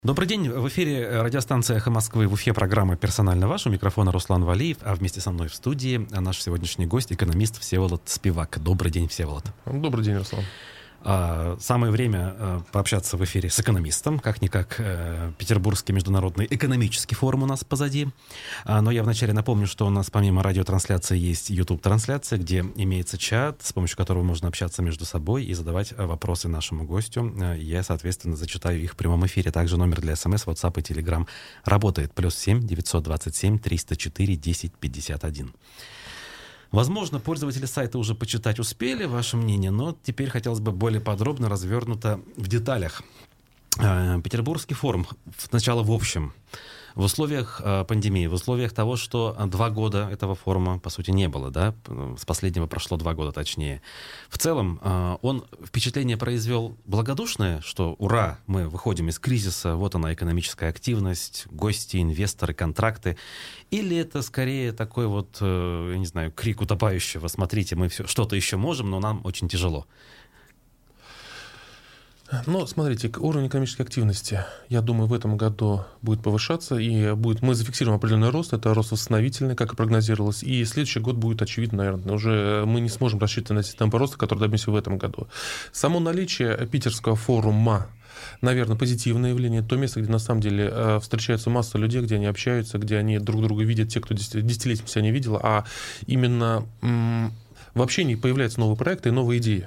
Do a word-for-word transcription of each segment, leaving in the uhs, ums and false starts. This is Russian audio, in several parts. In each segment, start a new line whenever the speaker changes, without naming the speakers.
Добрый день. В эфире радиостанция «Эхо Москвы», в Уфе программа «Персонально ваш». У микрофона Руслан Валиев, а вместе со мной в студии наш сегодняшний гость, экономист Всеволод Спивак. Добрый день, Всеволод.
Добрый день, Руслан.
Самое время пообщаться в эфире с экономистом. Как-никак Петербургский международный экономический форум у нас позади. Но я вначале напомню, что у нас помимо радиотрансляции есть YouTube-трансляция, где имеется чат, с помощью которого можно общаться между собой и задавать вопросы нашему гостю. Я, соответственно, зачитаю их в прямом эфире. Также номер для смс, WhatsApp и Telegram работает. Плюс семь девятьсот двадцать семь триста четыре десять пятьдесят один. Возможно, пользователи сайта уже почитать успели, ваше мнение, но теперь хотелось бы более подробно, развернуто в деталях. Петербургский форум, сначала в общем, в условиях пандемии, в условиях того, что два года этого форума, по сути, не было, да, с последнего прошло два года точнее. В целом, он впечатление произвел благодушное, что ура, мы выходим из кризиса, вот она экономическая активность, гости, инвесторы, контракты. Или это скорее такой вот, я не знаю, крик утопающего, смотрите, мы все, что-то еще можем, но нам очень тяжело.
Ну, смотрите, уровень экономической активности, я думаю, в этом году будет повышаться, и будет, мы зафиксируем определенный рост, это рост восстановительный, как и прогнозировалось, и следующий год будет, очевидно, наверное, уже мы не сможем рассчитывать на те темпы роста, которые добьемся в этом году. Само наличие питерского форума, наверное, позитивное явление, то место, где на самом деле встречается масса людей, где они общаются, где они друг друга видят, те, кто десятилетиями себя не видел, а именно м- в общении появляются новые проекты и новые идеи.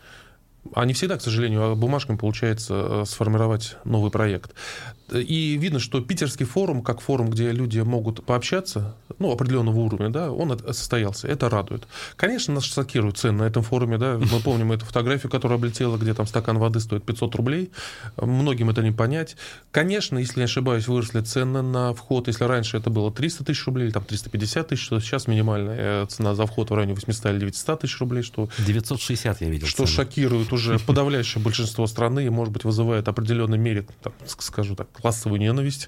А не всегда, к сожалению, бумажками получается сформировать новый проект. И видно, что питерский форум, как форум, где люди могут пообщаться, ну, определенного уровня, да, он состоялся. Это радует. Конечно, нас шокируют цены на этом форуме, да. Мы помним эту фотографию, которая облетела, где там стакан воды стоит пятьсот рублей. Многим это не понять. Конечно, если не ошибаюсь, выросли цены на вход. Если раньше это было триста тысяч рублей, или там триста пятьдесят тысяч, то сейчас минимальная цена за вход в районе восемьсот или девятьсот тысяч рублей. Что,
девятьсот шестьдесят я видел.
Что цены. Шокирует уже подавляющее большинство страны и, может быть, вызывает в определенной мере, там, скажу так, классовую ненависть.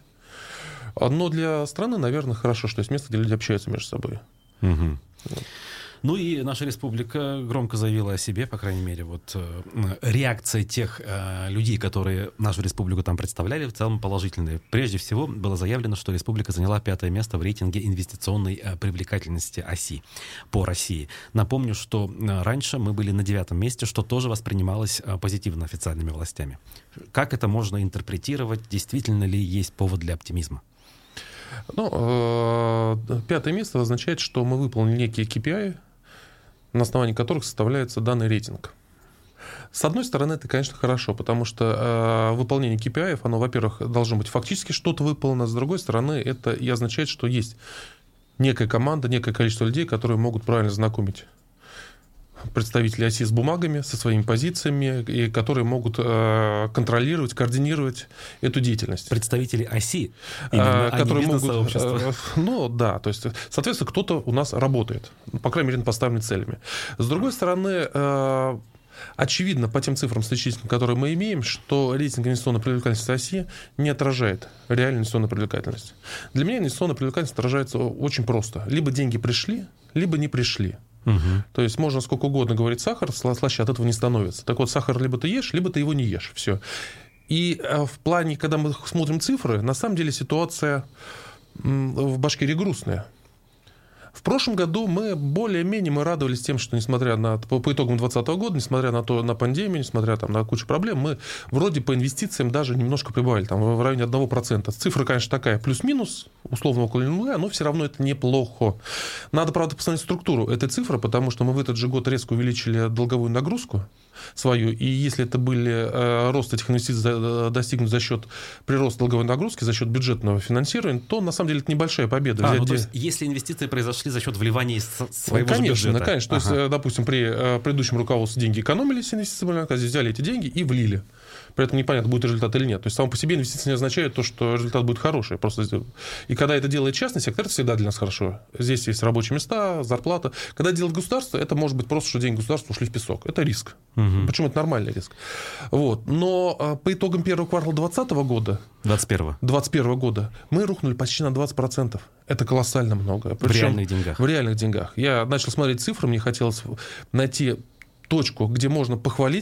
Но для страны, наверное, хорошо, что есть место, где люди общаются между собой.
Угу. Вот. Ну и наша республика громко заявила о себе, по крайней мере, вот э, реакция тех э, людей, которые нашу республику там представляли, в целом положительная. Прежде всего было заявлено, что республика заняла пятое место в рейтинге инвестиционной э, привлекательности оси по России. Напомню, что э, раньше мы были на девятом месте, что тоже воспринималось э, позитивно официальными властями. Как это можно интерпретировать? Действительно ли есть повод для оптимизма?
Ну, э, пятое место означает, что мы выполнили некие кей пи ай, на основании которых составляется данный рейтинг. С одной стороны, это, конечно, хорошо, потому что э, выполнение кей пи ай, оно, во-первых, должно быть фактически что-то выполнено, с другой стороны, это и означает, что есть некая команда, некое количество людей, которые могут правильно знакомить представителей оси с бумагами, со своими позициями, и которые могут э, контролировать, координировать эту деятельность.
Представители оси, именно,
а, которые
а не
могут, э, ну да, то есть, соответственно, кто-то у нас работает, по крайней мере, над поставленными целями. С другой стороны, э, очевидно, по тем цифрам статистическим, которые мы имеем, что рейтинг инвестиционной привлекательности России не отражает реальную инвестиционную привлекательность. Для меня инвестиционная привлекательность отражается очень просто. Либо деньги пришли, либо не пришли. Угу. То есть можно сколько угодно говорить сахар, слаще от этого не становится. Так вот, сахар либо ты ешь, либо ты его не ешь. Все. И в плане, когда мы смотрим цифры, на самом деле ситуация в Башкирии грустная. В прошлом году мы более-менее мы радовались тем, что несмотря на, по, по итогам двадцатого года, несмотря на, то, на пандемию, несмотря там, на кучу проблем, мы вроде по инвестициям даже немножко прибавили, там, в районе одного процента. Цифра, конечно, такая плюс-минус, условно около нуля, но все равно это неплохо. Надо, правда, посмотреть структуру этой цифры, потому что мы в этот же год резко увеличили долговую нагрузку свою, и если это были э, рост этих инвестиций достигнут за счет прироста долговой нагрузки, за счет бюджетного финансирования, то на самом деле это небольшая победа.
А,
Взять
ну,
де...
то есть, если инвестиции произошли за счет вливания из своего
конечно,
же бюджета.
Конечно, ага. То есть, допустим, при э, предыдущем руководстве деньги экономились, инвестиции, здесь взяли эти деньги и влили. При этом непонятно, будет результат или нет. То есть, само по себе инвестиции не означает то, что результат будет хороший. Просто... И когда это делает частный сектор, это всегда для нас хорошо. Здесь есть рабочие места, зарплата. Когда делает государство, это может быть просто, что деньги государства ушли в песок. Это риск. Угу. Причем это нормальный риск. Вот. Но по итогам первого квартала двадцатого года,
двадцать первого.
двадцать первого года мы рухнули почти на двадцать процентов. Это колоссально много.
Причем в реальных деньгах.
В реальных деньгах. Я начал смотреть цифры, мне хотелось найти точку, где можно похвалить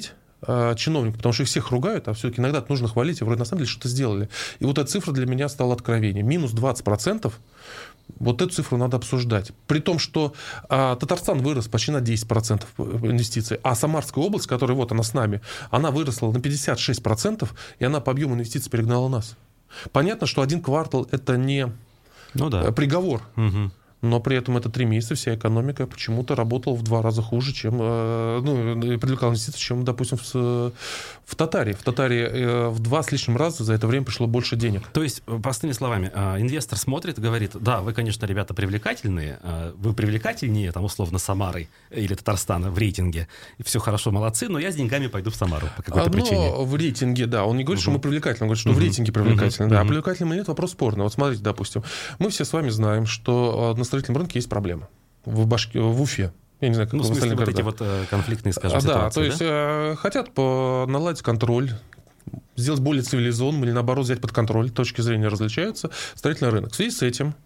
э, чиновников, потому что их всех ругают, а все-таки иногда нужно хвалить, и вроде на самом деле что-то сделали. И вот эта цифра для меня стала откровением. Минус двадцать процентов. Вот эту цифру надо обсуждать. При том, что а, Татарстан вырос почти на десять процентов инвестиций, а Самарская область, которая вот она с нами, она выросла на пятьдесят шесть процентов, и она по объему инвестиций перегнала нас. Понятно, что один квартал – это не ну, да. приговор. Угу. Но при этом это три месяца вся экономика почему-то работала в два раза хуже, чем, ну, привлекала инвестиции, чем, допустим, в, в Татаре. В Татаре в два с лишним раза за это время пришло больше денег.
То есть, простыми словами, инвестор смотрит и говорит: да, вы, конечно, ребята привлекательные, вы привлекательнее, там, условно, Самары или Татарстана в рейтинге, и все хорошо, молодцы, но я с деньгами пойду в Самару по какой-то
но
причине.
В рейтинге, да, он не говорит, угу. что мы привлекательны, он говорит, что угу. в рейтинге привлекательны. Угу. Да, а привлекательны или нет, вопрос спорный. Вот смотрите, допустим, мы все с вами знаем, что на строительном рынке есть проблема. В, Башки... в Уфе. Я не знаю, как
ну, в смысле, вот эти вот э, конфликтные, скажем,
а,
ситуации,
да? То есть
да?
э, хотят по... наладить контроль, сделать более цивилизованным или, наоборот, взять под контроль. Точки зрения различаются. Строительный рынок. В связи с этим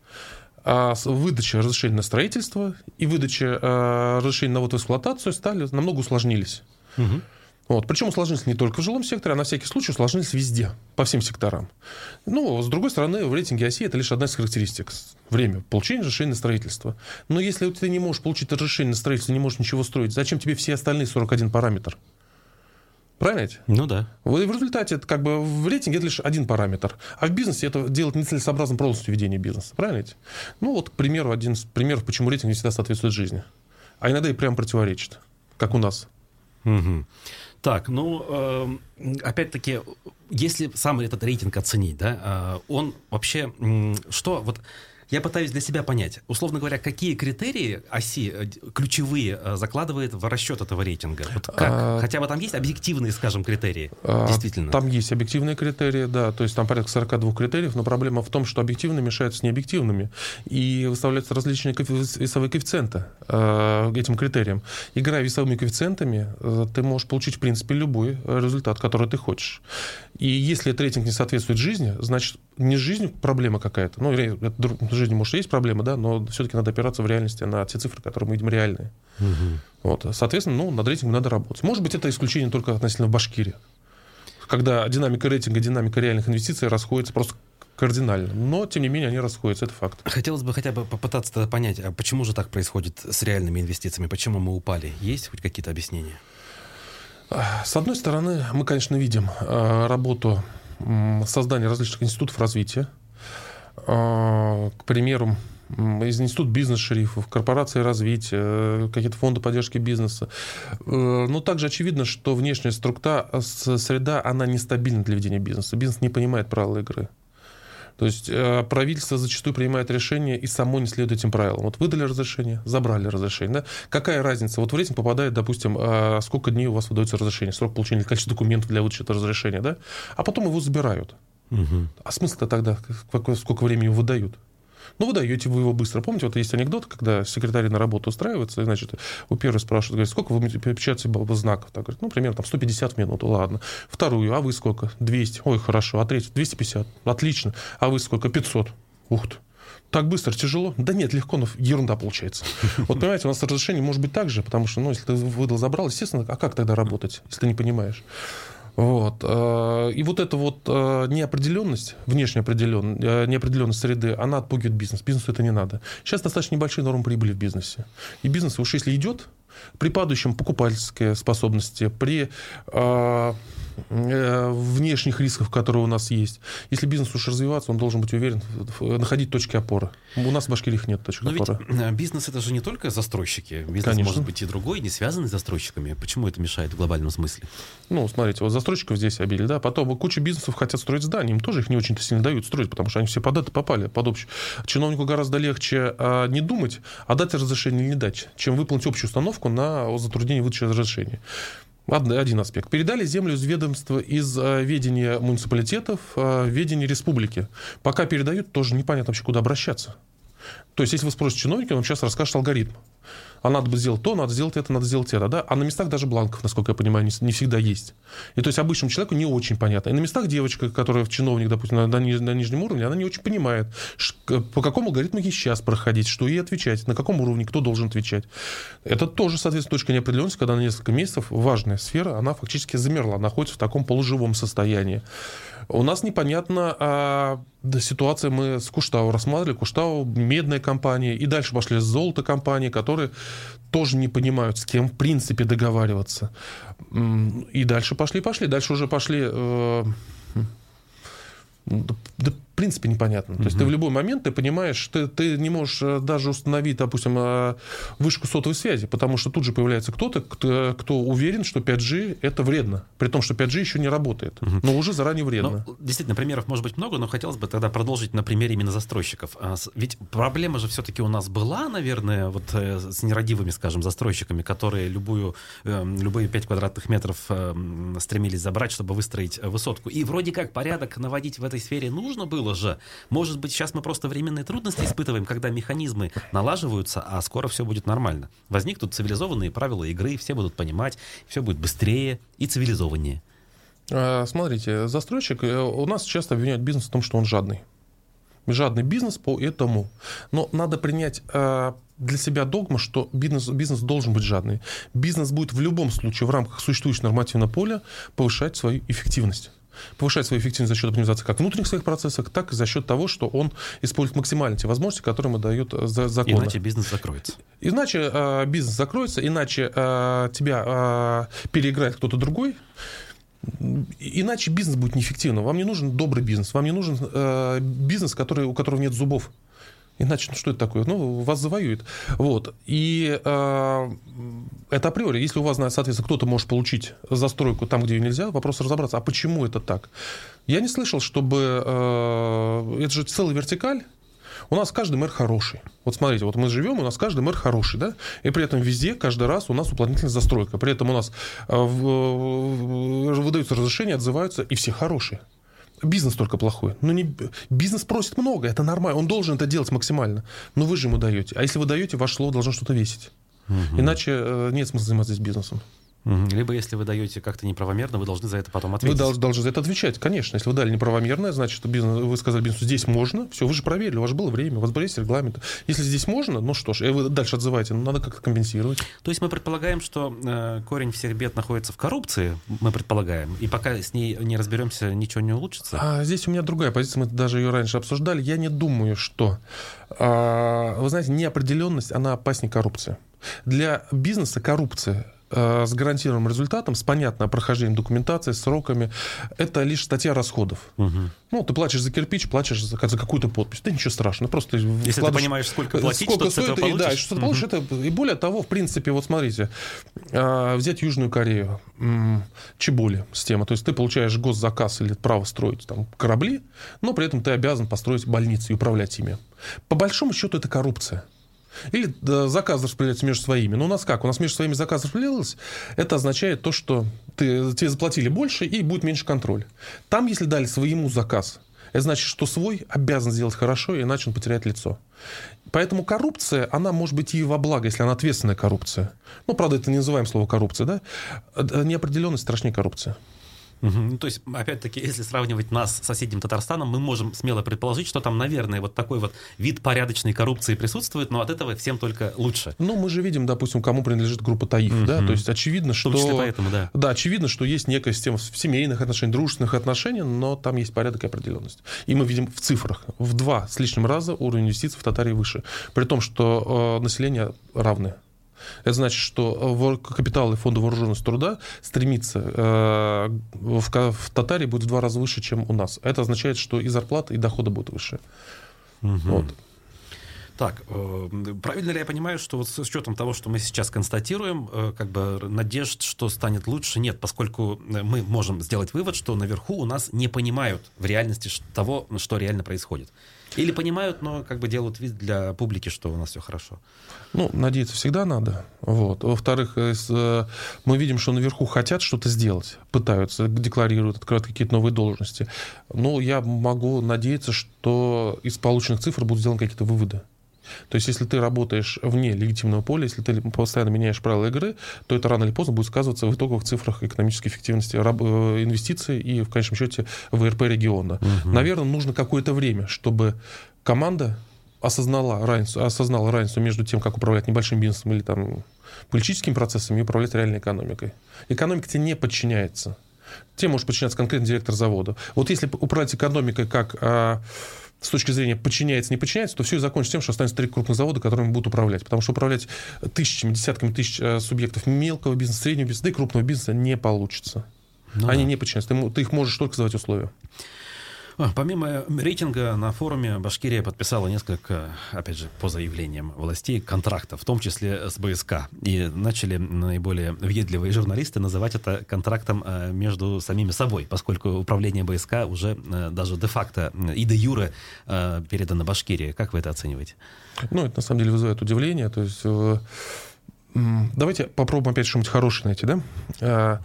э, выдача разрешения на строительство и выдача э, разрешения на вот эксплуатацию стали намного усложнились. Угу. Вот. Причем усложнились не только в жилом секторе, а на всякий случай усложнились везде, по всем секторам. Ну, с другой стороны, в рейтинге России это лишь одна из характеристик. Время получения разрешения на строительство. Но если ты не можешь получить разрешение на строительство, не можешь ничего строить, зачем тебе все остальные сорок один параметр? Правильно ведь?
Ну да.
В результате это как бы в рейтинге это лишь один параметр. А в бизнесе это делать нецелесообразно полностью ведение бизнеса. Правильно ведь? Ну вот, к примеру, один из примеров, почему рейтинг не всегда соответствует жизни. А иногда и прямо противоречит. Как у нас.
Угу. Так, ну, э, опять-таки, если сам этот рейтинг оценить, да, э, он вообще, э, что, вот, я пытаюсь для себя понять, условно говоря, какие критерии оси э, ключевые э, закладывает в расчет этого рейтинга? Вот как? А, хотя бы там есть объективные, скажем, критерии, а, действительно?
Там есть объективные критерии, да, то есть там порядка сорок два критериев, но проблема в том, что объективные мешаются с необъективными, и выставляются различные коэффи- весовые коэффициенты э, этим критериям. Играя весовыми коэффициентами, э, ты можешь получить, в принципе, любой результат, который ты хочешь. И если этот рейтинг не соответствует жизни, значит, не с жизнью проблема какая-то, ну, в жизни, может, есть проблема, да, но все-таки надо опираться в реальности на те цифры, которые мы видим реальные. Угу. Вот, соответственно, ну, над рейтингом надо работать. Может быть, это исключение только относительно в Башкирии, когда динамика рейтинга, динамика реальных инвестиций расходится просто кардинально. Но, тем не менее, они расходятся, это факт.
Хотелось бы хотя бы попытаться тогда понять, а почему же так происходит с реальными инвестициями, почему мы упали? Есть хоть какие-то объяснения?
С одной стороны, мы, конечно, видим работу создания различных институтов развития. К примеру, из института бизнес-шерифов, корпорации развития, какие-то фонды поддержки бизнеса. Но также очевидно, что внешняя структура, среда, она нестабильна для ведения бизнеса. Бизнес не понимает правила игры. То есть правительство зачастую принимает решения и само не следует этим правилам. Вот выдали разрешение, забрали разрешение. Да? Какая разница? Вот в рейтинг попадает, допустим, сколько дней у вас выдается разрешение, срок получения, количество документов для выдачи этого разрешения, да? А потом его забирают. Угу. А смысл-то тогда, сколько времени его выдают? Ну, вы даете вы его быстро. Помните, вот есть анекдот, когда секретарь на работу устраивается, и, значит, у первой спрашивают, говорит, сколько вы печатаете знаков? Так, говорит, ну, примерно там, сто пятьдесят в минуту, ладно. Вторую, а вы сколько? двести. Ой, хорошо. А третью? двести пятьдесят. Отлично. А вы сколько? пятьсот. Ух ты. Так быстро, тяжело? Да нет, легко, но ерунда получается. Вот понимаете, у нас разрешение может быть так же, потому что, ну, если ты выдал, забрал, естественно, а как тогда работать, если ты не понимаешь? Вот. И вот эта вот неопределенность, внешняя неопределенность среды, она отпугивает бизнес. Бизнесу это не надо. Сейчас достаточно небольшие нормы прибыли в бизнесе. И бизнес уж если идет, при падающем покупательской способности, при э, э, внешних рисках, которые у нас есть, если бизнес уж развиваться, он должен быть уверен, находить точки опоры. У нас в Башкирии их нет точек
Но
опоры.
Ведь бизнес это же не только застройщики. Бизнес
Конечно.
Может быть и другой, не связанный с застройщиками. Почему это мешает в глобальном смысле?
Ну, смотрите, вот застройщиков здесь обили, да, потом куча бизнесов хотят строить здания, им тоже их не очень-то сильно дают строить, потому что они все под это попали, под общее. Чиновнику гораздо легче а, не думать, а дать разрешение или не дать, чем выполнить общую установку на затруднение выдачи разрешения. Один аспект. Передали землю из ведомства, из а, ведения муниципалитетов а, в ведение республики. Пока передают, тоже непонятно вообще, куда обращаться. То есть, если вы спросите чиновника, он сейчас расскажет алгоритм. А надо бы сделать то, надо сделать это, надо сделать это. Да? А на местах даже бланков, насколько я понимаю, не, не всегда есть. И то есть обычному человеку не очень понятно. И на местах девочка, которая чиновник, допустим, на, на, на нижнем уровне, она не очень понимает, ш, по какому алгоритму ей сейчас проходить, что ей отвечать, на каком уровне, кто должен отвечать. Это тоже, соответственно, точка неопределенности, когда на несколько месяцев важная сфера, она фактически замерла, находится в таком полуживом состоянии. У нас непонятна а, да, ситуация, мы с Куштау рассматривали, Куштау медная компания, и дальше пошли золото компании, которые тоже не понимают, с кем в принципе договариваться. И дальше пошли, пошли, дальше уже пошли... Э, да, да, в принципе, непонятно. То есть ты в любой момент ты понимаешь, ты, ты не можешь даже установить, допустим, вышку сотовой связи, потому что тут же появляется кто-то, кто, кто уверен, что пять джи это вредно, при том, что пять джи еще не работает, угу. но уже заранее вредно.
Ну, действительно, примеров может быть много, но хотелось бы тогда продолжить на примере именно застройщиков. Ведь проблема же все-таки у нас была, наверное, вот с нерадивыми, скажем, застройщиками, которые любую, любые пять квадратных метров стремились забрать, чтобы выстроить высотку. И вроде как порядок наводить в этой сфере нужно было же. Может быть, сейчас мы просто временные трудности испытываем, когда механизмы налаживаются, а скоро все будет нормально. Возникнут цивилизованные правила игры, все будут понимать, все будет быстрее и цивилизованнее.
Смотрите, застройщик, у нас часто обвиняют бизнес в том, что он жадный. Жадный бизнес по этому. Но надо принять для себя догму, что бизнес, бизнес должен быть жадный. Бизнес будет в любом случае в рамках существующего нормативного поля повышать свою эффективность. Повышать свою эффективность за счет оптимизации как внутренних своих процессов, так и за счет того, что он использует максимально те возможности, которые ему дают законы.
Иначе бизнес закроется.
Иначе э, бизнес закроется, иначе э, тебя э, переиграет кто-то другой. Иначе бизнес будет неэффективным. Вам не нужен добрый бизнес, вам не нужен э, бизнес, который, у которого нет зубов. Иначе, ну что это такое? Ну, вас завоюет. Вот. И э, это априори. Если у вас, соответственно, кто-то может получить застройку там, где ее нельзя, вопрос разобраться, а почему это так? Я не слышал, чтобы... Э, это же целая вертикаль. У нас каждый мэр хороший. Вот смотрите, вот мы живем, у нас каждый мэр хороший, да? И при этом везде, каждый раз у нас уплотнительная застройка. При этом у нас э, выдаются разрешения, отзываются, и все хорошие. Бизнес только плохой. Но не... Бизнес просит много, это нормально. Он должен это делать максимально. Но вы же ему даете. А если вы даете, ваше слово должно что-то весить. Угу. Иначе э, нет смысла заниматься здесь бизнесом.
Либо если вы даете как-то неправомерно, вы должны за это потом ответить.
Вы должны, должны за это отвечать, конечно. Если вы дали неправомерно, значит, бизнес, вы сказали бизнесу, здесь можно, все, вы же проверили, у вас было время, у вас есть регламент. Если здесь можно, ну что ж, и вы дальше отзываете, ну, надо как-то компенсировать.
То есть мы предполагаем, что э, корень всех бед находится в коррупции, мы предполагаем, и пока с ней не разберемся, ничего не улучшится?
А здесь у меня другая позиция, мы даже ее раньше обсуждали. Я не думаю, что... А, вы знаете, неопределенность, она опаснее коррупции. Для бизнеса коррупция с гарантированным результатом, с понятным прохождением документации, с сроками, это лишь статья расходов. Угу. Ну, ты платишь за кирпич, платишь за, за какую-то подпись. Да ничего страшного. Просто
если вкладыш... ты понимаешь, сколько платить, сколько что стоит, ты
и, да, и что ты получишь, это, и более того, в принципе, вот смотрите, взять Южную Корею, Чеболи система, то есть ты получаешь госзаказ или право строить там корабли, но при этом ты обязан построить больницы и управлять ими. По большому счету это коррупция. Или да, заказ распределяется между своими. Но у нас как? У нас между своими заказ распределялось. Это означает то, что ты, тебе заплатили больше, и будет меньше контроль. Там, если дали своему заказ, это значит, что свой обязан сделать хорошо, иначе он потеряет лицо. Поэтому коррупция, она может быть и во благо, если она ответственная коррупция. Ну, правда, это не называем слово коррупция, да? Неопределенность страшнее коррупции.
Угу. Ну, то есть, опять-таки, если сравнивать нас с соседним Татарстаном, мы можем смело предположить, что там, наверное, вот такой вот вид порядочной коррупции присутствует, но от этого всем только лучше.
Ну, мы же видим, допустим, кому принадлежит группа Таиф, угу. да, то есть очевидно, что...
В том числе поэтому, да.
Да, очевидно, что есть некая система семейных отношений, дружественных отношений, но там есть порядок и определенность. И мы видим в цифрах в два с лишним раза уровень инвестиций в Татарии выше, при том, что э, население равное. Это значит, что капиталы фонда вооруженности труда стремится э, в, в Татарии будет в два раза выше, чем у нас. Это означает, что и зарплаты, и доходы будут выше. Угу. Вот.
Так, э, правильно ли я понимаю, что вот с учетом того, что мы сейчас констатируем, э, как бы надежд, что станет лучше, нет, поскольку мы можем сделать вывод, что наверху у нас не понимают в реальности того, что реально происходит. Или понимают, но как бы делают вид для публики, что у нас все хорошо.
Ну, надеяться всегда надо. Вот. Во-вторых, мы видим, что наверху хотят что-то сделать, пытаются, декларируют, открывают какие-то новые должности. Но я могу надеяться, что из полученных цифр будут сделаны какие-то выводы. То есть, если ты работаешь вне легитимного поля, если ты постоянно меняешь правила игры, то это рано или поздно будет сказываться в итоговых цифрах экономической эффективности инвестиций и, в конечном счете, вэ эр пэ региона. Угу. Наверное, нужно какое-то время, чтобы команда осознала разницу, осознала разницу между тем, как управлять небольшим бизнесом или там, политическими процессами, и управлять реальной экономикой. Экономика тебе не подчиняется. Тебе может подчиняться конкретно директор завода. Вот если управлять экономикой как а, с точки зрения подчиняется, не подчиняется, то все и закончится тем, что останется три крупных завода, которыми будут управлять. Потому что управлять тысячами, десятками тысяч а, субъектов мелкого бизнеса, среднего бизнеса, да и крупного бизнеса не получится. Ну, Они да. не подчиняются. Ты, ты их можешь только задавать условия.
Помимо рейтинга на форуме Башкирия подписала несколько, опять же, по заявлениям властей, контрактов, в том числе с бэ эс ка. И начали наиболее въедливые журналисты называть это контрактом между самими собой, поскольку управление бэ эс ка уже даже де-факто и де-юре передано Башкирии. Как вы это оцениваете?
Ну, это на самом деле вызывает удивление. То есть, давайте попробуем опять что-нибудь хорошее найти, да?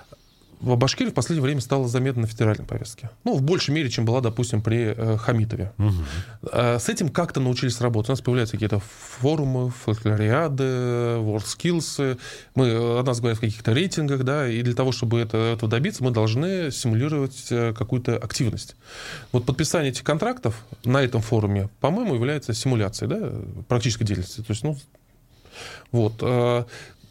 В Башкирии в последнее время стало заметно на федеральной повестке. Ну, в большей мере, чем была, допустим, при э, Хамитове. Угу. Э, с этим как-то научились работать. У нас появляются какие-то форумы, фольклориады, WorldSkills. Мы, о нас говорят в каких-то рейтингах, да, и для того, чтобы это, этого добиться, мы должны симулировать э, какую-то активность. Вот подписание этих контрактов на этом форуме, по-моему, является симуляцией, да, практической деятельности. То есть, ну, вот... Э,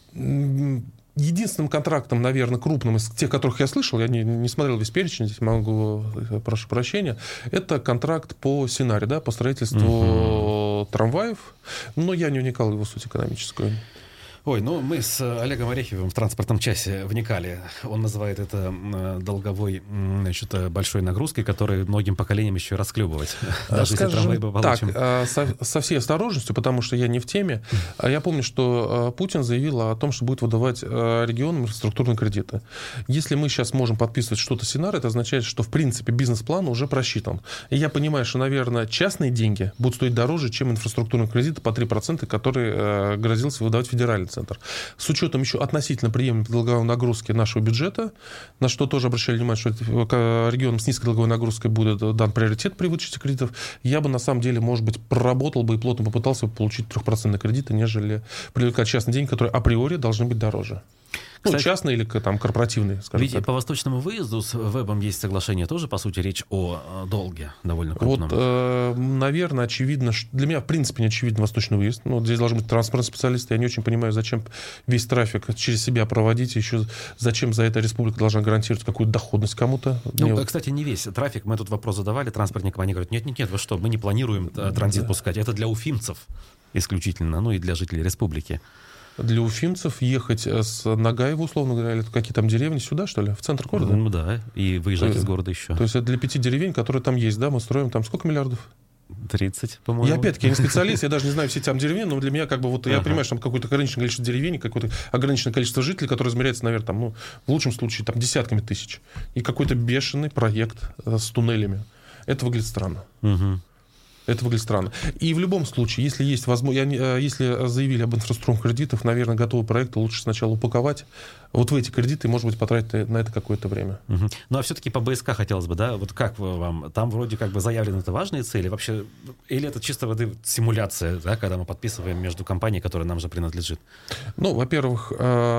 Единственным контрактом, наверное, крупным из тех, которых я слышал, я не, не смотрел весь перечень, здесь могу, прошу прощения, это контракт по Синаре, да, по строительству uh-huh. трамваев, но я не вникал в его суть экономическую.
Ой, ну мы с Олегом Ореховым в транспортном часе вникали. Он называет это долговой, значит, большой нагрузкой, которую многим поколениям еще расклюбывать.
Даже Скажем если трамвай бы получим. Так, со, со всей осторожностью, потому что я не в теме. Я помню, что Путин заявил о том, что будет выдавать регионам инфраструктурные кредиты. Если мы сейчас можем подписывать что-то Синар, это означает, что, в принципе, бизнес-план уже просчитан. И я понимаю, что, наверное, частные деньги будут стоить дороже, чем инфраструктурные кредиты по три процента, которые грозился выдавать федеральный центр. С учетом еще относительно приемлемой долговой нагрузки нашего бюджета, на что тоже обращали внимание, что регионам с низкой долговой нагрузкой будет дан приоритет при выдаче кредитов, я бы на самом деле, может быть, проработал бы и плотно попытался бы получить трехпроцентные кредиты, нежели привлекать частные деньги, которые априори должны быть дороже. Ну, кстати, частные или там корпоративные, скажем
ведь
так.
По восточному выезду с ВЭБом есть соглашение тоже, по сути, речь о долге довольно крупном.
Вот, э, наверное, очевидно, что для меня, в принципе, не очевидно восточный выезд. Ну, вот здесь должны быть транспортные специалисты. Я не очень понимаю, зачем весь трафик через себя проводить, еще зачем за это республика должна гарантировать какую-то доходность кому-то.
Ну,
Мне...
кстати, не весь трафик. Мы тут вопрос задавали транспортникам, они говорят, нет-нет-нет, вы что, мы не планируем транзит да. пускать. Это для уфимцев исключительно, ну и для жителей республики.
Для уфимцев ехать с Нагаева, условно говоря, или какие там деревни, сюда, что ли, в центр города?
Ну да, и выезжать то, из города еще.
То есть это для пяти деревень, которые там есть, да, мы строим там сколько миллиардов?
тридцать, по-моему.
Я опять-таки я не специалист, я даже не знаю все там деревни, но для меня как бы вот я ага. понимаю, что там какое-то ограниченное количество деревень, какое-то ограниченное количество жителей, которое измеряется, наверное, там, ну, в лучшем случае, там, десятками тысяч. И какой-то бешеный проект с туннелями. Это выглядит странно.
Угу.
Это выглядит странно. И в любом случае, если есть возможность, если заявили об инфраструктурных кредитах, наверное, готовый проект лучше сначала упаковать. Вот в эти кредиты, может быть, потратить на это какое-то время.
Угу. Ну, а все-таки по бэ эс ка хотелось бы, да? Вот как вам? Там вроде как бы заявлены это важные цели. Вообще, или это чисто воды симуляция, да, когда мы подписываем между компанией, которая нам же принадлежит?
Ну, во-первых,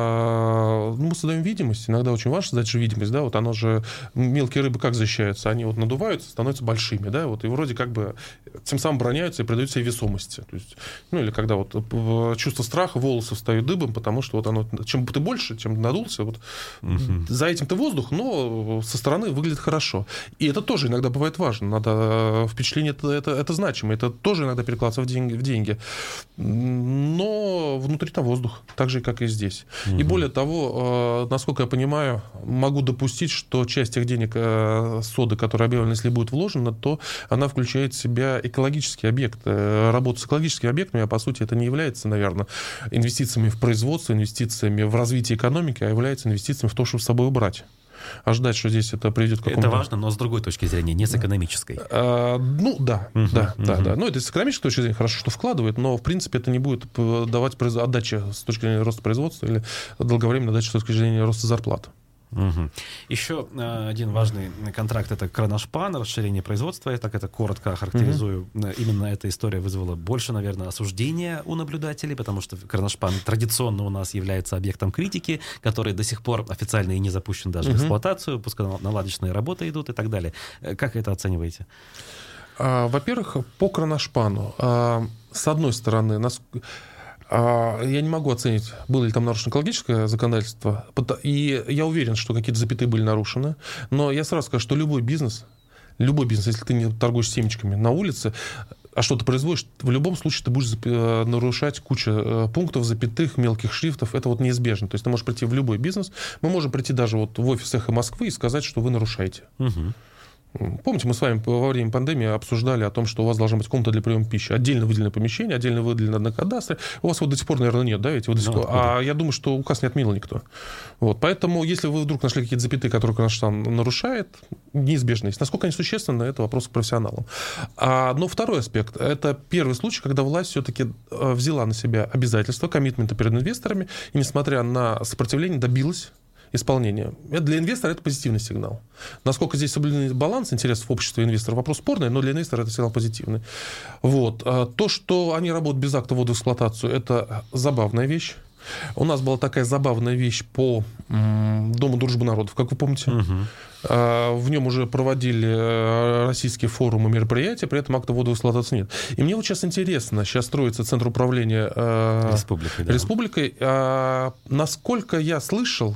мы создаем видимость. Иногда очень важно создать же видимость, да? Вот оно же... Мелкие рыбы как защищаются? Они вот надуваются, становятся большими, да? Вот и вроде как бы тем самым броняются и придают себе весомости. То есть, ну, или когда вот чувство страха, волосы встают дыбом, потому что вот оно... Чем ты больше, чем надулся, вот uh-huh. за этим-то воздух, но со стороны выглядит хорошо. И это тоже иногда бывает важно. Надо впечатление это, это, это значимо. Это тоже иногда перекладывается в деньги, в деньги. Но внутри там воздух, так же, как и здесь. Uh-huh. И более того, насколько я понимаю, могу допустить, что часть тех денег соды, которые объявлены, если будет вложена, то она включает в себя экологический объект. Работа с экологическими объектами, а по сути это не является, наверное, инвестициями в производство, инвестициями в развитие экономики, а является инвестициями в то, чтобы с собой убрать. А ждать, что здесь это приведет к какому-то...
Это важно, но с другой точки зрения, не с экономической.
А, ну, да, uh-huh, да, uh-huh. да, да. Ну, это с экономической точки зрения хорошо, что вкладывает, но, в принципе, это не будет давать отдачи с точки зрения роста производства или долговременной отдачи с точки зрения роста зарплат.
Угу. Еще э, один важный контракт — это Кроношпан, расширение производства. Я так это коротко характеризую. Угу. Именно эта история вызвала больше, наверное, осуждения у наблюдателей, потому что Кроношпан традиционно у нас является объектом критики, который до сих пор официально и не запущен даже угу. в эксплуатацию, пускай наладочные работы идут и так далее. Как это оцениваете?
А, во-первых, по Кроношпану. А, с одной стороны, нас... Я не могу оценить, было ли там нарушено экологическое законодательство, и я уверен, что какие-то запятые были нарушены, но я сразу скажу, что любой бизнес, любой бизнес, если ты не торгуешь семечками на улице, а что ты производишь, в любом случае ты будешь нарушать кучу пунктов, запятых, мелких шрифтов, это вот неизбежно. То есть ты можешь прийти в любой бизнес, мы можем прийти даже вот в офис «Эхо Москвы» и сказать, что вы нарушаете. Угу. Помните, мы с вами во время пандемии обсуждали о том, что у вас должна быть комната для приема пищи, отдельно выделенное помещение, отдельно выделено на кадастре. У вас вот до сих пор, наверное, нет, да? Ведь? Вот до сих пор. А я думаю, что указ не отменил никто. Вот. Поэтому, если вы вдруг нашли какие-то запятые, которые Кроношпан нарушает, неизбежно есть. Насколько они существенны, это вопрос к профессионалам. А, но второй аспект. Это первый случай, когда власть все-таки взяла на себя обязательства, коммитменты перед инвесторами, и, несмотря на сопротивление, добилась исполнения. Это для инвестора это позитивный сигнал. Насколько здесь соблюден баланс интересов общества и инвестора, вопрос спорный, но для инвестора это сигнал позитивный. Вот. То, что они работают без акта ввода в эксплуатацию, это забавная вещь. У нас была такая забавная вещь по м, Дому дружбы народов, как вы помните. Угу. В нем уже проводили российские форумы, мероприятия, при этом акта ввода в эксплуатацию нет. И мне вот сейчас интересно, сейчас строится Центр управления Республикой. Да. Республикой. А, насколько я слышал,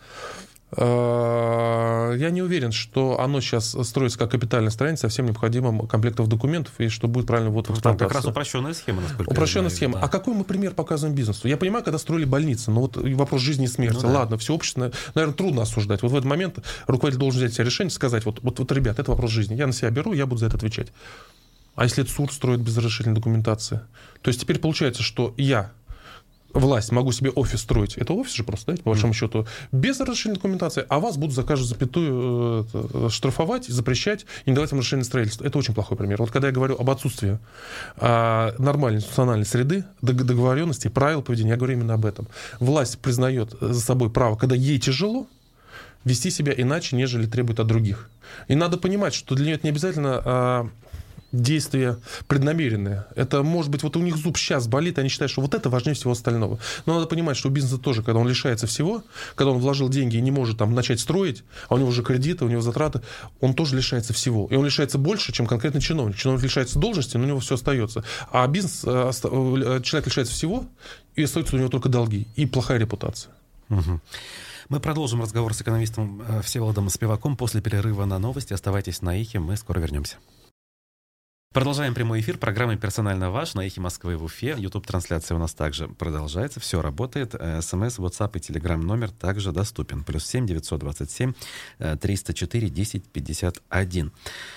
я не уверен, что оно сейчас строится как капитальное строение со всем необходимым комплектом документов, и что будет правильно ввод в эксплуатацию.
Там как раз упрощенная схема, насколько
Упрощенная
я знаю,
схема. Да. А какой мы пример показываем бизнесу? Я понимаю, когда строили больницы, но вот вопрос жизни и смерти. Ну, да. Ладно, все общество, наверное, трудно осуждать. Вот в этот момент руководитель должен взять себе решение, сказать, вот, вот, вот, ребят, это вопрос жизни. Я на себя беру, я буду за это отвечать. А если ЦУР строит без разрешительной документации? То есть теперь получается, что я... власть, могу себе офис строить. Это офис же просто, да, по большому mm. счету, без разрешительной документации, а вас будут за каждую запятую э, штрафовать, запрещать и не давать вам разрешение на строительство. Это очень плохой пример. Вот когда я говорю об отсутствии э, нормальной институциональной среды, договоренности, правил поведения, я говорю именно об этом. Власть признает за собой право, когда ей тяжело, вести себя иначе, нежели требует от других. И надо понимать, что для нее это не обязательно... Э, действия преднамеренные. Это, может быть, вот у них зуб сейчас болит, они считают, что вот это важнее всего остального. Но надо понимать, что у бизнеса тоже, когда он лишается всего, когда он вложил деньги и не может там начать строить, а у него уже кредиты, у него затраты, он тоже лишается всего. И он лишается больше, чем конкретный чиновник. Чиновник лишается должности, но у него все остается. А бизнес, человек лишается всего, и остаются у него только долги и плохая репутация.
Угу. Мы продолжим разговор с экономистом Всеволодом Спиваком после перерыва на новости. Оставайтесь на Эхе, мы скоро вернемся. Продолжаем прямой эфир программы «Персонально ваш» на Эхе Москвы в Уфе. YouTube-трансляция у нас также продолжается. Все работает. СМС, WhatsApp и Telegram номер также доступен. Плюс семь девятьсот двадцать семь триста четыре десять пятьдесят один.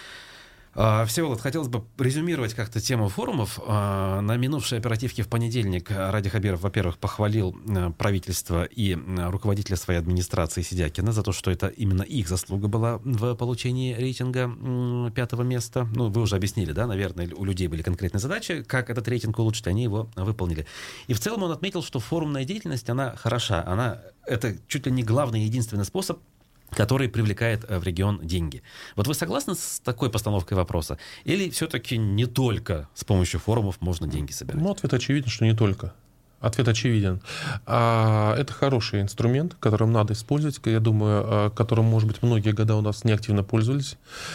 Всеволод, хотелось бы резюмировать как-то тему форумов. На минувшей оперативке в понедельник Ради Хабиров, во-первых, похвалил правительство и руководителя своей администрации Сидякина за то, что это именно их заслуга была в получении рейтинга пятого места. Ну, вы уже объяснили, да, наверное, у людей были конкретные задачи, как этот рейтинг улучшить, они его выполнили. И в целом он отметил, что форумная деятельность, она хороша, она, это чуть ли не главный и единственный способ, который привлекает в регион деньги. Вот вы согласны с такой постановкой вопроса? Или все-таки не только с помощью форумов можно деньги собирать?
Ну, ответ очевиден, что не только. Ответ очевиден. А, это хороший инструмент, которым надо использовать, я думаю, которым, может быть, многие года у нас неактивно пользовались.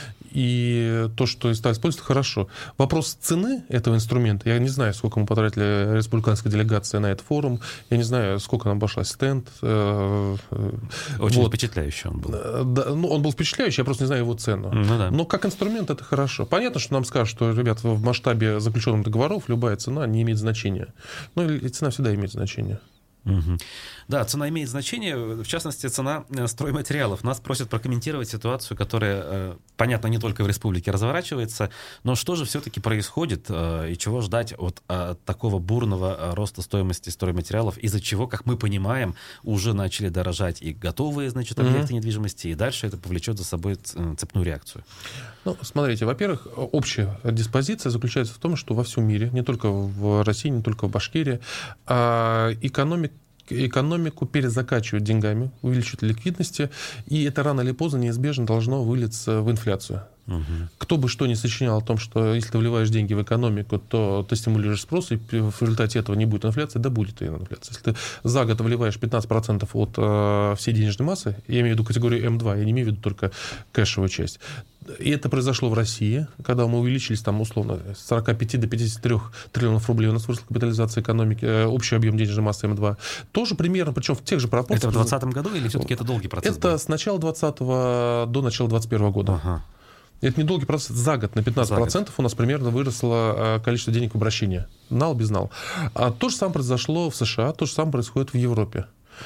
И то, что стали использовать, хорошо. Вопрос цены этого инструмента, я не знаю, сколько мы потратили республиканская делегация на этот форум, я не знаю, сколько нам обошлась стенд.
Очень вот. Впечатляющий он был.
Да, ну, он был впечатляющий, я просто не знаю его цену. Ну, да. Но как инструмент это хорошо. Понятно, что нам скажут, что, ребят, в масштабе заключенных договоров любая цена не имеет значения. Ну, и цена всегда имеет значение.
Угу. Да, цена имеет значение, в частности, цена стройматериалов. Нас просят прокомментировать ситуацию, которая, понятно, не только в республике разворачивается, но что же все-таки происходит и чего ждать от такого бурного роста стоимости стройматериалов, из-за чего, как мы понимаем, уже начали дорожать и готовые, значит, объекты mm-hmm. недвижимости, и дальше это повлечет за собой цепную реакцию.
Ну, смотрите, во-первых, общая диспозиция заключается в том, что во всем мире, не только в России, не только в Башкирии, экономика экономику перезакачивать деньгами, увеличивать ликвидности, и это рано или поздно неизбежно должно вылиться в инфляцию. Угу. Кто бы что ни сочинял о том, что если ты вливаешь деньги в экономику, то ты стимулируешь спрос, и в результате этого не будет инфляции, да будет и инфляция. Если ты за год вливаешь пятнадцать процентов от э, всей денежной массы, я имею в виду категорию эм два, я не имею в виду только кэшевую часть. И это произошло в России, когда мы увеличились там условно с сорока пяти до пятидесяти трёх триллионов рублей, у нас выросла капитализация экономики, э, общий объем денежной массы эм два. Тоже примерно, причем в тех же пропорциях.
Это в двадцатом году или все-таки это долгий процесс?
Это
был?
с начала двадцатого до начала двадцать первого года. Ага. Это недолгий процесс. За год на пятнадцать процентов у нас примерно выросло количество денег в обращении. Нал без нал. А то же самое произошло в США, то же самое происходит в Европе.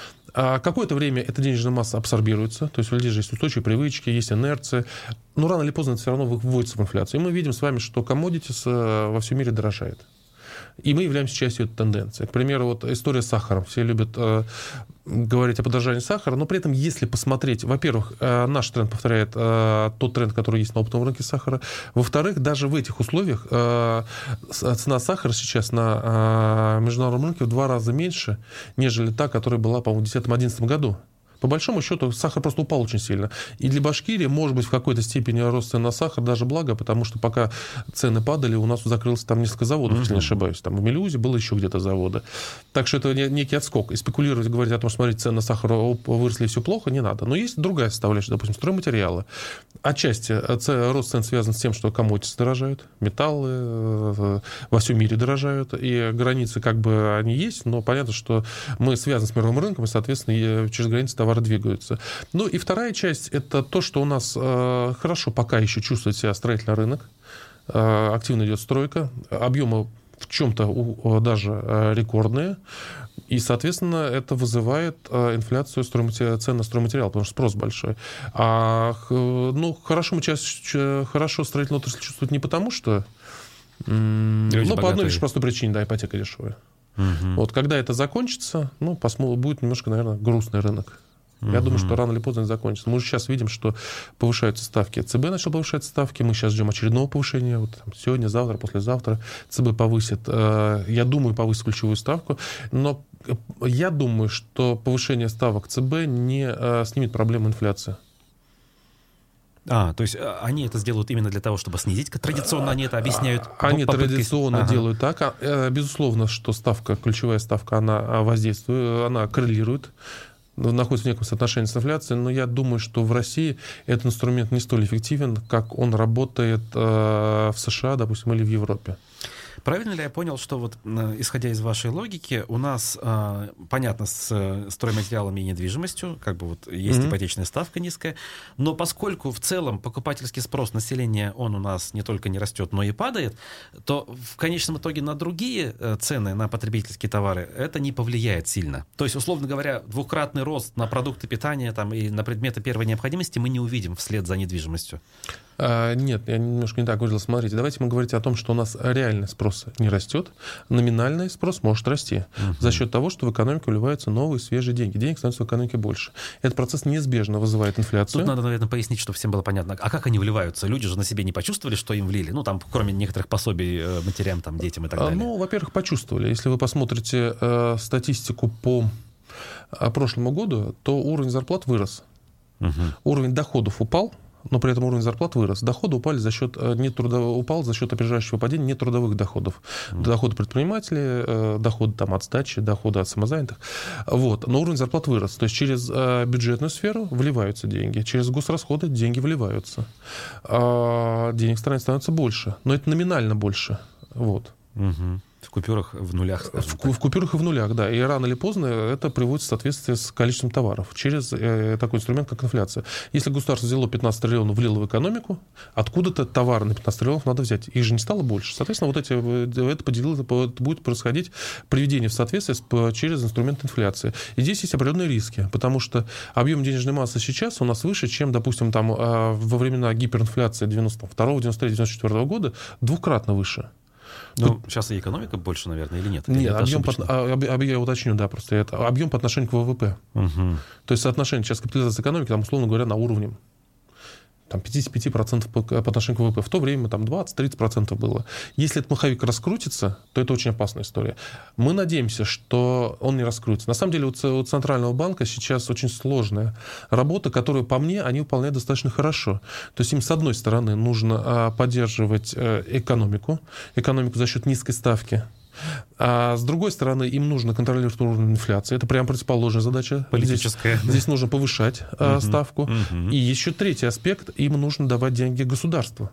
А какое-то время эта денежная масса абсорбируется, то есть у людей же есть устойчивые привычки, есть инерция, но рано или поздно это все равно выводится в инфляцию. И мы видим с вами, что commodities во всем мире дорожает. И мы являемся частью этой тенденции. К примеру, вот история с сахаром. Все любят э, говорить о подорожании сахара, но при этом, если посмотреть, во-первых, э, наш тренд повторяет э, тот тренд, который есть на оптовом рынке сахара. Во-вторых, даже в этих условиях э, цена сахара сейчас на э, международном рынке в два раза меньше, нежели та, которая была, по-моему, в две тысячи десятом-одиннадцатом году. По большому счету, сахар просто упал очень сильно. И для Башкирии, может быть, в какой-то степени рост цен на сахар даже благо, потому что пока цены падали, у нас закрылось там несколько заводов, mm-hmm. если не ошибаюсь. Там в Мелеузе было еще где-то заводы. Так что это некий отскок. И спекулировать, говорить о том, что, смотрите, цены на сахар выросли, все плохо, не надо. Но есть другая составляющая, допустим, стройматериалы. Отчасти рост цен связан с тем, что commodities дорожают, металлы во всем мире дорожают, и границы как бы они есть, но понятно, что мы связаны с мировым рынком, и, соответственно, через границы товары двигаются. Ну и вторая часть – это то, что у нас э, хорошо пока еще чувствует себя строительный рынок, э, активно идет стройка, объемы в чем-то у, даже э, рекордные, и, соответственно, это вызывает э, инфляцию стройматери... цен на стройматериал, потому что спрос большой. А ну, хорошо, мы часть, хорошо строительная отрасль чувствует не потому, что… М- ну, богатые. По одной лишь простой причине, да, ипотека дешевая. Угу. Вот когда это закончится, ну, посмотрим, будет немножко, наверное, грустный рынок. Я uh-huh. думаю, что рано или поздно это закончится. Мы уже сейчас видим, что повышаются ставки. ЦБ начал повышать ставки. Мы сейчас ждем очередного повышения. Вот там, сегодня, завтра, послезавтра ЦБ повысит. Э, я думаю, повысит ключевую ставку. Но я думаю, что повышение ставок ЦБ не э, снимет проблему инфляции.
А, то есть они это сделают именно для того, чтобы снизить? Традиционно они это объясняют?
Они
попытки...
традиционно ага. делают так. Безусловно, что ставка, ключевая ставка, она воздействует, она коррелирует, находится в неком соотношении с инфляцией, но я думаю, что в России этот инструмент не столь эффективен, как он работает э, в США, допустим, или в Европе.
Правильно ли я понял, что вот, исходя из вашей логики, у нас, э, понятно, с стройматериалами и недвижимостью, как бы вот есть mm-hmm. ипотечная ставка низкая, но поскольку в целом покупательский спрос населения, он у нас не только не растет, но и падает, то в конечном итоге на другие цены, на потребительские товары, это не повлияет сильно. То есть, условно говоря, двукратный рост на продукты питания там, и на предметы первой необходимости мы не увидим вслед за недвижимостью.
А, нет, я немножко не так говорил. Смотрите, давайте мы говорим о том, что у нас реальный спрос не растет, номинальный спрос может расти uh-huh. за счет того, что в экономику вливаются новые свежие деньги. Денег становится в экономике больше. Этот процесс неизбежно вызывает инфляцию.
Тут надо, наверное, пояснить, чтобы всем было понятно. А как они вливаются? Люди же на себе не почувствовали, что им влили? Ну, там, кроме некоторых пособий матерям, там, детям и так далее.
Ну, во-первых, почувствовали. Если вы посмотрите э, статистику по э, прошлому году, то уровень зарплат вырос. Uh-huh. Уровень доходов упал, но при этом уровень зарплат вырос. Доходы упали за счет нетрудового, упал за счет опережающего падения нетрудовых доходов. Mm-hmm. Доходы предпринимателей, доходы там, от сдачи, доходы от самозанятых. Вот. Но уровень зарплат вырос. То есть через бюджетную сферу вливаются деньги, через госрасходы деньги вливаются. А денег в стране становится больше, но это номинально больше. Вот.
Mm-hmm. В купюрах в нулях.
В, в купюрах и в нулях, да. И рано или поздно это приводит в соответствие с количеством товаров через э, такой инструмент, как инфляция. Если государство взяло пятнадцать триллионов, влило в экономику, откуда-то товары на пятнадцать триллионов надо взять. Их же не стало больше. Соответственно, вот эти, это, поделило, это будет происходить приведение в соответствие с, через инструмент инфляции. И здесь есть определенные риски, потому что объем денежной массы сейчас у нас выше, чем, допустим, там, во времена гиперинфляции девяносто второго, девяносто третьего, девяносто четвёртого года, двукратно выше.
Ну, Тут... сейчас и экономика больше, наверное, или нет?
Нет,
или
объем по, об, об, я уточню, да, просто это объем по отношению к ВВП.
Угу.
То есть соотношение сейчас капитализации экономики, там, условно говоря, на уровне там, пятьдесят пять процентов по, по отношению к ВВП. В то время там двадцать-тридцать процентов было. Если этот маховик раскрутится, то это очень опасная история. Мы надеемся, что он не раскрутится. На самом деле у Центрального банка сейчас очень сложная работа, которую, по мне, они выполняют достаточно хорошо. То есть им, с одной стороны, нужно поддерживать экономику, экономику за счет низкой ставки. А с другой стороны, им нужно контролировать уровень инфляции. Это прям противоположная задача.
Политическая.
Здесь, здесь нужно повышать uh-huh. ставку. Uh-huh. И еще третий аспект. Им нужно давать деньги государству.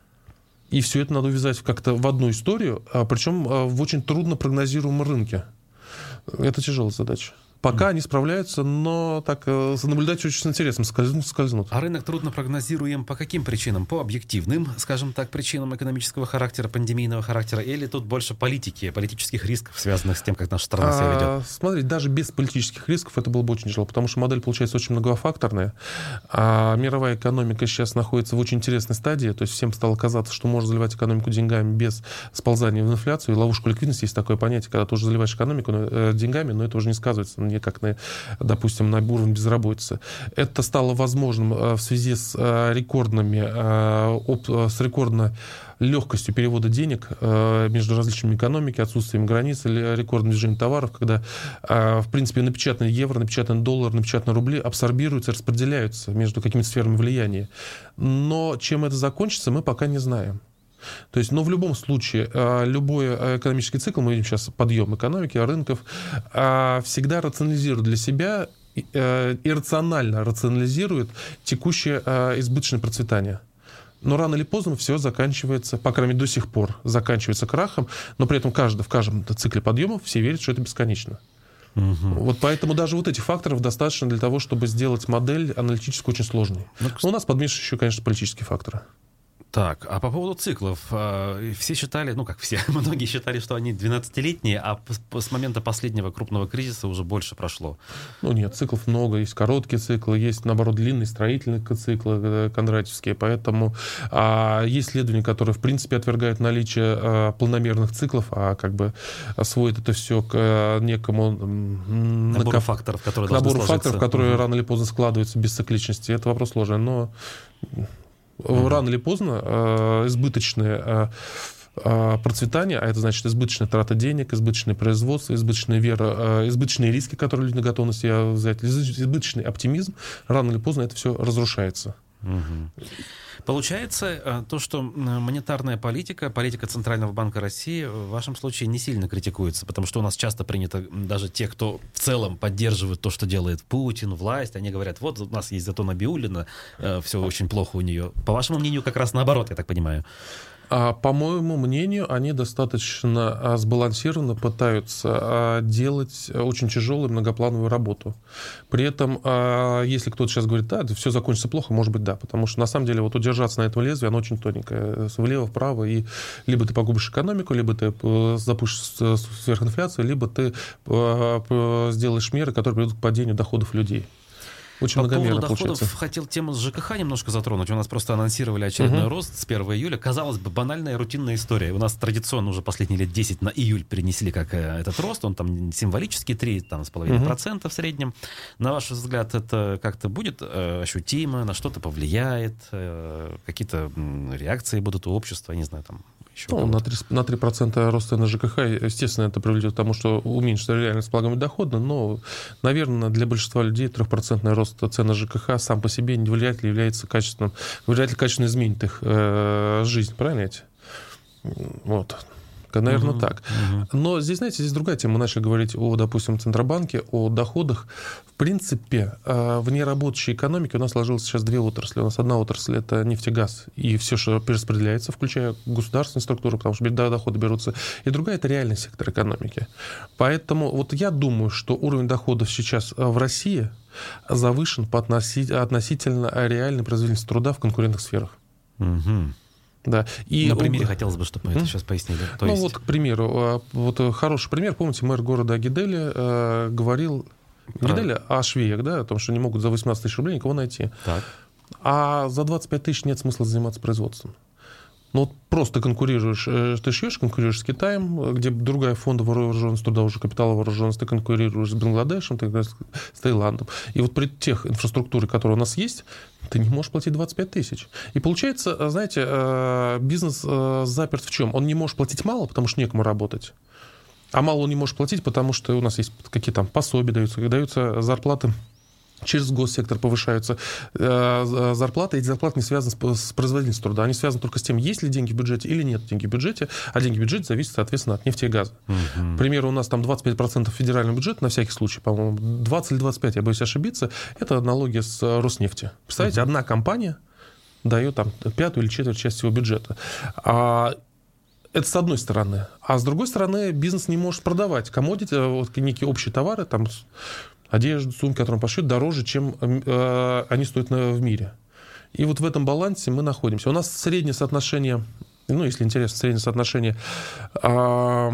И все это надо увязать как-то в одну историю, причем в очень трудно прогнозируемом рынке. Это тяжелая задача. Пока они справляются, но так за наблюдать очень интересно, скользнут, скользнут.
А рынок трудно прогнозируем по каким причинам? По объективным, скажем так, причинам экономического характера, пандемийного характера, или тут больше политики, политических рисков, связанных с тем, как наша страна себя ведет?
А, смотри, даже без политических рисков это было бы очень тяжело, потому что модель получается очень многофакторная. А мировая экономика сейчас находится в очень интересной стадии, то есть всем стало казаться, что можно заливать экономику деньгами без сползания в инфляцию. И ловушку ликвидности есть такое понятие, когда ты уже заливаешь экономику э, деньгами, но это уже не сказывается как на, допустим, на уровне безработицы. Это стало возможным в связи с рекордными, с рекордной легкостью перевода денег между различными экономиками, отсутствием границ или рекордным движением товаров, когда, в принципе, напечатанные евро, напечатанные доллары, напечатанные рубли абсорбируются, распределяются между какими-то сферами влияния. Но чем это закончится, мы пока не знаем. То есть, но в любом случае, любой экономический цикл, мы видим сейчас подъем экономики, рынков, всегда рационализирует для себя, иррационально рационализирует текущее избыточное процветание. Но рано или поздно все заканчивается, по крайней мере, до сих пор заканчивается крахом, но при этом каждый, в каждом цикле подъемов все верят, что это бесконечно. Угу. Вот поэтому даже вот этих факторов достаточно для того, чтобы сделать модель аналитически очень сложной. Но, но у нас подмешивают еще, конечно, политические факторы.
Так, а по поводу циклов. Все считали, ну как все, многие считали, что они двенадцатилетние, а с момента последнего крупного кризиса уже больше прошло.
Ну нет, циклов много. Есть короткие циклы, есть, наоборот, длинные строительные циклы кондратьевские. Поэтому а, есть исследования, которые, в принципе, отвергают наличие а, планомерных циклов, а как бы сводят это все к а, некому...
Набору накоп... факторов, которые
к набору
должны
факторов, которые uh-huh. рано или поздно складываются без цикличности. Это вопрос сложный, но... Mm-hmm. Рано или поздно э, избыточное э, э, процветание, а это значит избыточная трата денег, избыточное производство, избыточная вера, э, избыточные риски, которые люди готовы на себя взять, избыточный оптимизм, рано или поздно это все разрушается.
Mm-hmm. Получается, то, что монетарная политика, политика Центрального банка России в вашем случае не сильно критикуется, потому что у нас часто принято, даже те, кто в целом поддерживает то, что делает Путин, власть, они говорят, вот у нас есть зато Набиуллина, все очень плохо у нее. По вашему мнению, как раз наоборот, я так понимаю.
А, по моему мнению, они достаточно сбалансированно пытаются делать очень тяжелую многоплановую работу. При этом, если кто-то сейчас говорит, да, все закончится плохо, может быть, да, потому что на самом деле вот удержаться на этом лезвии, оно очень тоненькое, влево, вправо, и либо ты погубишь экономику, либо ты запустишь сверхинфляцию, либо ты сделаешь меры, которые приведут к падению доходов людей. Очень
По поводу доходов
получается.
Хотел тему с ЖКХ немножко затронуть. У нас просто анонсировали очередной uh-huh. рост с первого июля. Казалось бы, банальная рутинная история. У нас традиционно уже последние лет десять на июль перенесли как этот рост. Он там символический, три с половиной процента uh-huh. в среднем. На ваш взгляд, это как-то будет э, ощутимо, на что-то повлияет? Э, какие-то м, реакции будут у общества, не знаю, там еще
ну, на три, на три процента роста на ЖКХ, естественно, это приведет к тому, что уменьшится реально располагаемый доход, но, наверное, для большинства людей трехпроцентный рост цен на ЖКХ сам по себе не вряд ли является качественным, вряд ли качественно изменит их э, жизнь, правильно ведь? Вот. Наверное, uh-huh, так. Uh-huh. Но здесь, знаете, здесь другая тема. Мы начали говорить о, допустим, Центробанке, о доходах. В принципе, в неработающей экономике у нас сложилось сейчас две отрасли. У нас одна отрасль — это нефтегаз и все, что перераспределяется, включая государственную структуру, потому что доходы берутся. И другая — это реальный сектор экономики. Поэтому вот я думаю, что уровень доходов сейчас в России завышен по относительно реальной производительности труда в конкурентных сферах.
Uh-huh.
Да. И
на примере он... хотелось бы, чтобы мы это сейчас пояснили. То
ну
есть...
вот, к примеру, вот хороший пример. Помните, мэр города Агиделя э, говорил, Про... Агиделя, а о швеях, да, о том, что не могут за восемнадцать тысяч рублей никого найти.
Так.
А за двадцать пять тысяч нет смысла заниматься производством. Ну, вот просто конкурируешь, ты шьешь, конкурируешь с Китаем, где другая фондовая вооруженность, туда уже капиталовая вооруженность, ты конкурируешь с Бангладешем, ты с Таиландом. И вот при тех инфраструктуре, которые у нас есть, ты не можешь платить двадцать пять тысяч. И получается, знаете, бизнес заперт в чем? Он не может платить мало, потому что некому работать. А мало он не может платить, потому что у нас есть какие-то там пособия даются, даются зарплаты. Через госсектор повышаются э, зарплаты. Эти зарплаты не связаны с, с производительностью труда. Они связаны только с тем, есть ли деньги в бюджете или нет деньги в бюджете. А деньги в бюджете зависят, соответственно, от нефти и газа. Uh-huh. К примеру, у нас там двадцать пять процентов федерального бюджета, на всякий случай, по-моему, двадцать или двадцать пять, я боюсь ошибиться, это налоги с Роснефти. Представляете, uh-huh. одна компания дает там пятую или четверть часть всего бюджета. А это с одной стороны. А с другой стороны, бизнес не может продавать коммодити, вот некие общие товары, там одежду, сумки, которые он пошьет, дороже, чем э, они стоят на, в мире. И вот в этом балансе мы находимся. У нас среднее соотношение, ну, если интересно, среднее соотношение э,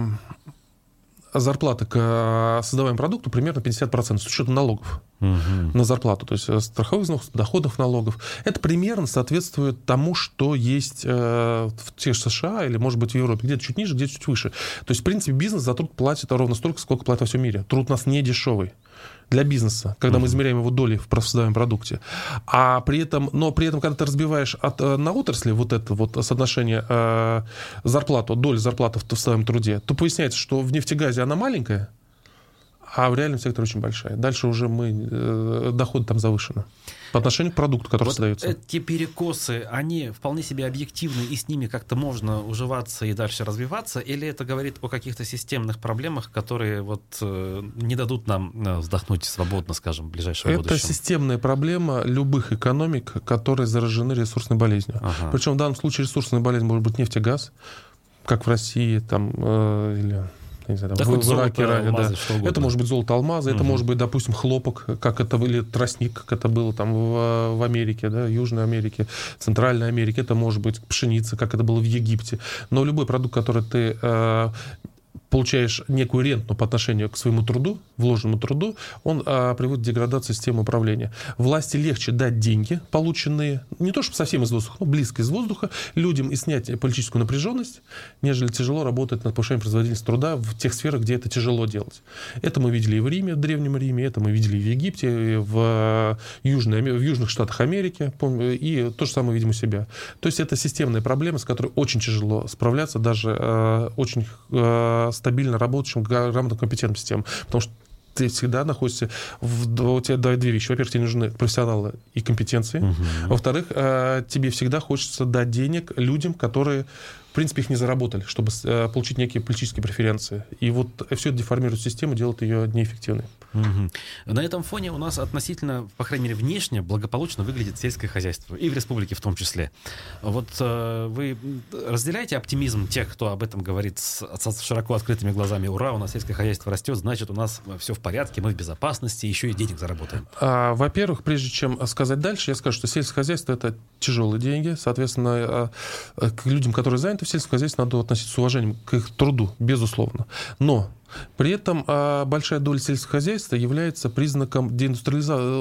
зарплаты к создаваемому продукту примерно пятьдесят процентов с учетом налогов uh-huh. на зарплату, то есть страховых взносов, доходов налогов. Это примерно соответствует тому, что есть э, в тех же США или, может быть, в Европе. Где-то чуть ниже, где-то чуть выше. То есть, в принципе, бизнес за труд платит ровно столько, сколько платит во всем мире. Труд у нас не дешевый для бизнеса, когда uh-huh. мы измеряем его доли в создаваемом продукте. А при этом, но при этом, когда ты разбиваешь от, на отрасли вот это вот соотношение э, зарплату, доли зарплаты в создаваемом труде, то выясняется, что в нефтегазе она маленькая, а в реальном секторе очень большая. Дальше уже мы, э, доходы там завышены по отношению к продукту, который вот создается.
Эти перекосы, они вполне себе объективны, и с ними как-то можно уживаться и дальше развиваться, или это говорит о каких-то системных проблемах, которые вот э, не дадут нам вздохнуть свободно, скажем, в ближайшем
это
будущем?
Это системная проблема любых экономик, которые заражены ресурсной болезнью. Ага. Причем в данном случае ресурсная болезнь может быть нефть и газ, как в России там, э, или... Не знаю, там, да в, в Ираке, Иране, да. Это может быть золото, алмазы, угу. это может быть, допустим, хлопок, как это, или тростник, как это было там в, в Америке, да, Южной Америке, Центральной Америке, это может быть пшеница, как это было в Египте. Но любой продукт, который ты э, получаешь некую ренту по отношению к своему труду, вложенному труду, он а, приводит к деградации системы управления. Власти легче дать деньги, полученные, не то чтобы совсем из воздуха, но близко из воздуха, людям и снять политическую напряженность, нежели тяжело работать над повышением производительности труда в тех сферах, где это тяжело делать. Это мы видели и в Риме, в Древнем Риме, это мы видели и в Египте, и в, Южной, в Южных Штатах Америки, и то же самое видим у себя. То есть это системная проблема, с которой очень тяжело справляться, даже э, очень э, стабильно работающим, грамотно компетентным системам. Потому что ты всегда находишься в... У тебя две вещи. Во-первых, тебе нужны профессионалы и компетенции. Угу. Во-вторых, тебе всегда хочется дать денег людям, которые, в принципе, их не заработали, чтобы получить некие политические преференции. И вот все это деформирует систему, делает ее неэффективной.
Угу. На этом фоне у нас относительно, по крайней мере, внешне благополучно выглядит сельское хозяйство, и в республике в том числе. Вот э, вы разделяете оптимизм тех, кто об этом говорит с, с широко открытыми глазами? Ура, у нас сельское хозяйство растет, значит, у нас все в порядке, мы в безопасности, еще и денег заработаем.
А, во-первых, прежде чем сказать дальше, я скажу, что сельское хозяйство — это тяжелые деньги. Соответственно, к людям, которые заняты в сельском хозяйстве, надо относиться с уважением к их труду, безусловно. Но при этом а, большая доля сельского хозяйства является признаком, деиндустриализа...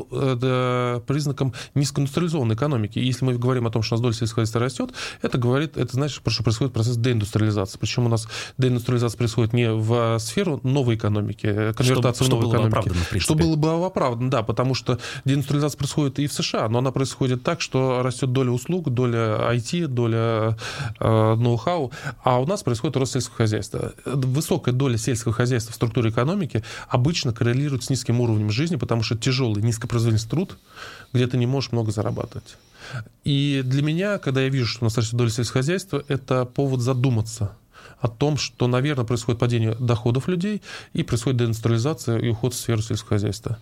э, признаком низкоиндустриализованной экономики. И если мы говорим о том, что у нас доля сельского хозяйства растет, это говорит, это значит, что происходит процесс деиндустриализации. Причем у нас деиндустриализация происходит не в сферу новой экономики, конвертации в новой экономике. Что было бы оправдано, да, потому что деиндустриализация происходит и в США, но она происходит так, что растет доля услуг, доля ай ти, доля э, ноу-хау, а у нас происходит рост сельского хозяйства. Высокая доля сельского хозяйства в структуре экономики обычно коррелирует с низким уровнем жизни, потому что тяжелый, низкопроизводительный труд, где ты не можешь много зарабатывать. И для меня, когда я вижу, что у нас растет доля сельского хозяйства, это повод задуматься о том, что, наверное, происходит падение доходов людей и происходит деиндустриализация и уход в сферу сельского хозяйства.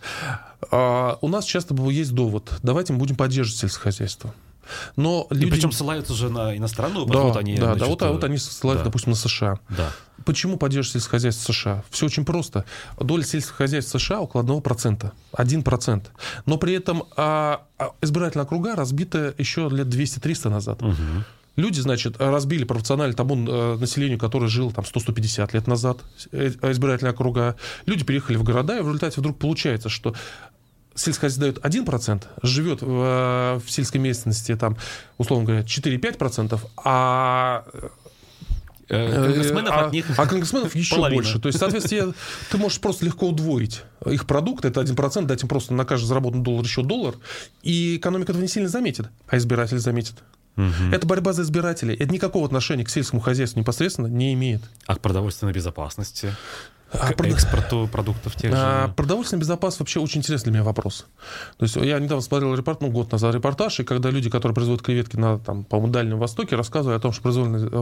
А у нас часто есть довод: давайте мы будем поддерживать сельское хозяйство. Но
и
люди...
причем ссылаются же на иностранную,
да,
вот они,
да,
значит,
да, вот, вот они ссылаются,
да.
допустим, на США.
Да.
Почему поддерживать сельское хозяйство США? Все очень просто. Доля сельского хозяйства США около одного процента. один процент. Но при этом а, избирательные округа разбиты еще лет двести-триста назад. Угу. Люди, значит, разбили пропорционально тому населению, которое жило там сто - сто пятьдесят лет назад, избирательные округа. Люди переехали в города, и в результате вдруг получается, что сельскохозяйство дает один процент, живет в, в сельской местности, там, условно говоря, четыре-пять процентов, а...
Конгрессменов
а,
от них
а конгрессменов еще
половина.
больше. То есть, соответственно, ты можешь просто легко удвоить их продукт, это один процент, дать им просто на каждый заработанный доллар еще доллар, и экономика этого не сильно заметит, а избиратель заметит. Угу. Это борьба за избирателей. Это никакого отношения к сельскому хозяйству непосредственно не имеет.
А к продовольственной безопасности?
А
к экспорту продуктов тех же?
А, продовольственная безопасность вообще очень интересный для меня вопрос. То есть я недавно смотрел репорт, ну, год назад репортаж, и когда люди, которые производят креветки на, там, по-моему, Дальнем Востоке, рассказывали о том, что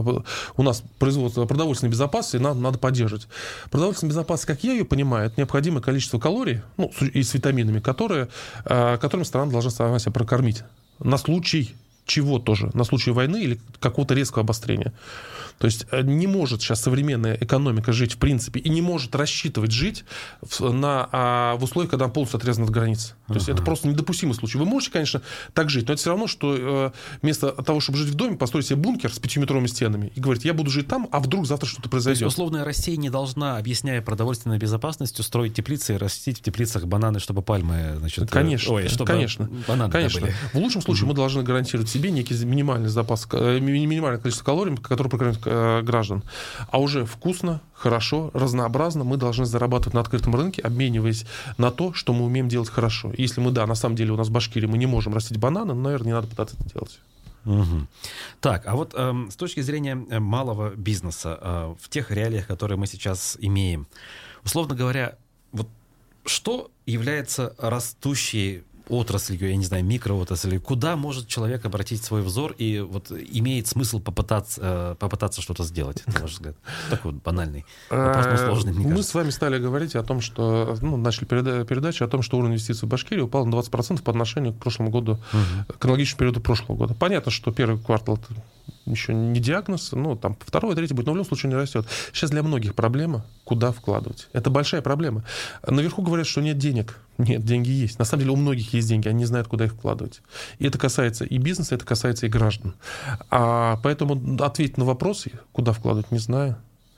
у нас производство продовольственной безопасности надо, надо поддерживать. Продовольственная безопасность, как я ее понимаю, это необходимое количество калорий, ну, и с витаминами, которые, которыми страна должна сама себя прокормить. На случай чего тоже? На случай войны или какого-то резкого обострения. То есть не может сейчас современная экономика жить в принципе и не может рассчитывать жить в, на, а, в условиях, когда она полностью отрезана от границ. То есть uh-huh. это просто недопустимый случай. Вы можете, конечно, так жить, но это все равно, что э, вместо того, чтобы жить в доме, построить себе бункер с пятиметровыми стенами и говорить, я буду жить там, а вдруг завтра что-то произойдет.
То есть условная Россия не должна, объясняя продовольственной безопасностью, строить теплицы и растить в теплицах бананы, чтобы пальмы, значит...
Конечно,
ой, чтобы
конечно,
бананы
конечно.
были.
В лучшем случае uh-huh. мы должны гарантировать себе некий минимальный запас, минимальное количество калорий, которые прокормят граждан. А уже вкусно, хорошо, разнообразно мы должны зарабатывать на открытом рынке, обмениваясь на то, что мы умеем делать хорошо. Если мы, да, на самом деле у нас в Башкирии мы не можем растить бананы, наверное, не надо пытаться это делать.
Угу. Так, а вот э, с точки зрения малого бизнеса, э, в тех реалиях, которые мы сейчас имеем, условно говоря, вот что является растущей отраслью, я не знаю, микроотраслью, куда может человек обратить свой взор и вот имеет смысл попытаться, попытаться что-то сделать, на ваш взгляд? Такой вот банальный вопрос, но сложный, мне
Мы
кажется.
с вами стали говорить о том, что, ну, начали переда- передачу о том, что уровень инвестиций в Башкирии упал на двадцать процентов по отношению к прошлому году, угу. к аналогичному периоду прошлого года. Понятно, что первый квартал это еще не диагноз, ну, там, второй, третий будет, но в любом случае не растет. Сейчас для многих проблема, куда вкладывать. Это большая проблема. Наверху говорят, что нет денег. Нет, деньги есть. На самом деле у многих есть деньги, они не знают, куда их вкладывать. И это касается и бизнеса, это касается и граждан. А поэтому ответить на вопросы, куда вкладывать, не знаю.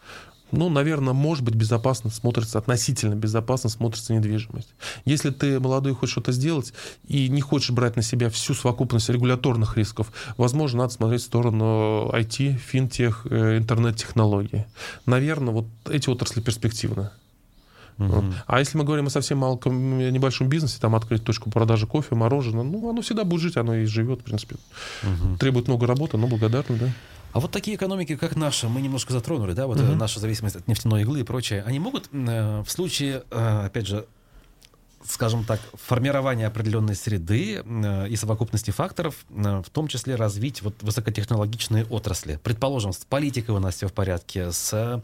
Ну, наверное, может быть, безопасно смотрится, относительно безопасно смотрится недвижимость. Если ты молодой и хочешь что-то сделать и не хочешь брать на себя всю совокупность регуляторных рисков, возможно, надо смотреть в сторону ай ти, финтех, интернет-технологий. Наверное, вот эти отрасли перспективны. Uh-huh. А если мы говорим о совсем малом, небольшом бизнесе, там открыть точку продажи кофе, мороженого, ну, оно всегда будет жить, оно и живет, в принципе. Uh-huh. Требует много работы, но благодарны, да.
А вот такие экономики, как наша, мы немножко затронули, да, вот uh-huh. наша зависимость от нефтяной иглы и прочее, они могут э, в случае, э, опять же, скажем так, формирования определенной среды э, и совокупности факторов, э, в том числе развить вот высокотехнологичные отрасли. Предположим, с политикой у нас все в порядке, с